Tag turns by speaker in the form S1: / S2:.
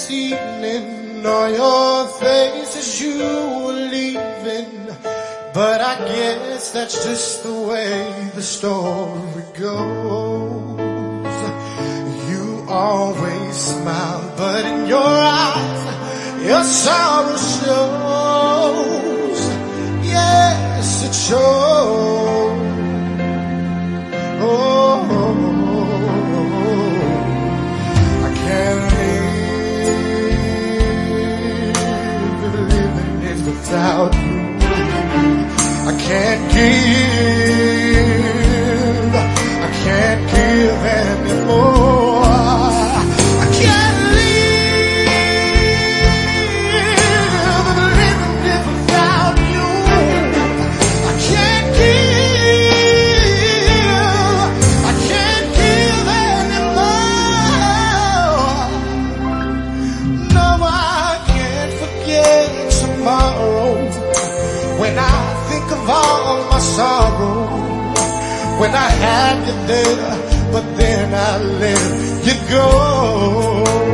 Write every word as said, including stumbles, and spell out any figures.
S1: this evening on your face as you were leaving, but I guess that's just the way the story goes. You always smile, but in your eyes your sorrow shows. Yes, it shows. Oh, I can't live living it without you. I can't give, I can't give anymore. I can't live living it without you. I can't give, I can't give anymore. No, I can't forget tomorrow when I think of all my sorrow, when I had you there, but then I let you go.